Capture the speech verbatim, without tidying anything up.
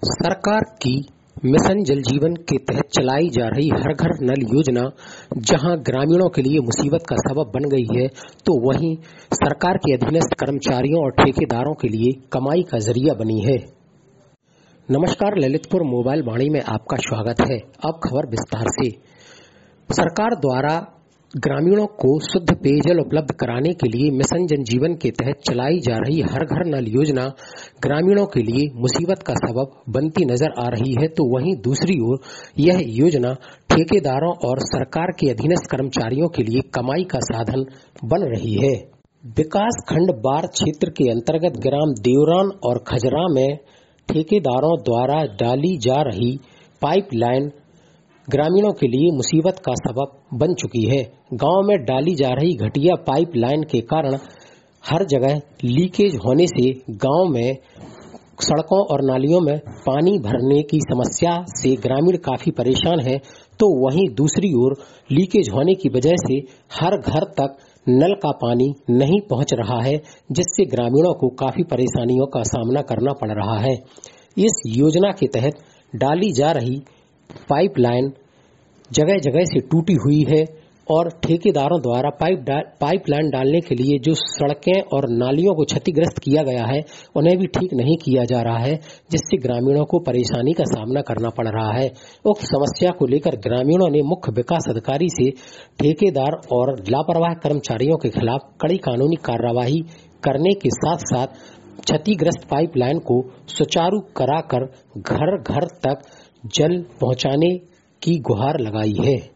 सरकार की मिशन जल जीवन के तहत चलाई जा रही हर घर नल योजना जहां ग्रामीणों के लिए मुसीबत का सबब बन गई है, तो वहीं सरकार के अधीनस्थ कर्मचारियों और ठेकेदारों के लिए कमाई का जरिया बनी है। नमस्कार, ललितपुर मोबाइल वाणी में आपका स्वागत है। अब खबर विस्तार से। सरकार द्वारा ग्रामीणों को शुद्ध पेयजल उपलब्ध कराने के लिए मिशन जल जीवन के तहत चलाई जा रही हर घर नल योजना ग्रामीणों के लिए मुसीबत का सबब बनती नजर आ रही है, तो वहीं दूसरी ओर यह योजना ठेकेदारों और सरकार के अधीनस्थ कर्मचारियों के लिए कमाई का साधन बन रही है। विकास खंड बार क्षेत्र के अंतर्गत ग्राम देवरान और खजरा में ठेकेदारों द्वारा डाली जा रही पाइपलाइन ग्रामीणों के लिए मुसीबत का सबब बन चुकी है। गांव में डाली जा रही घटिया पाइपलाइन के कारण हर जगह लीकेज होने से गांव में सड़कों और नालियों में पानी भरने की समस्या से ग्रामीण काफी परेशान हैं, तो वहीं दूसरी ओर लीकेज होने की वजह से हर घर तक नल का पानी नहीं पहुंच रहा है, जिससे ग्रामीणों को काफी परेशानियों का सामना करना पड़ रहा है। इस योजना के तहत डाली जा रही पाइपलाइन जगह जगह से टूटी हुई है और ठेकेदारों द्वारा पाइप डा, पाइपलाइन डालने के लिए जो सड़कें और नालियों को क्षतिग्रस्त किया गया है, उन्हें भी ठीक नहीं किया जा रहा है, जिससे ग्रामीणों को परेशानी का सामना करना पड़ रहा है। उक्त समस्या को लेकर ग्रामीणों ने मुख्य विकास अधिकारी से ठेकेदार और लापरवाह कर्मचारियों के खिलाफ कड़ी कानूनी कार्रवाई करने के साथ साथ क्षतिग्रस्त पाइपलाइन को सुचारू कराकर घर घर तक जल पहुंचाने की गुहार लगाई है।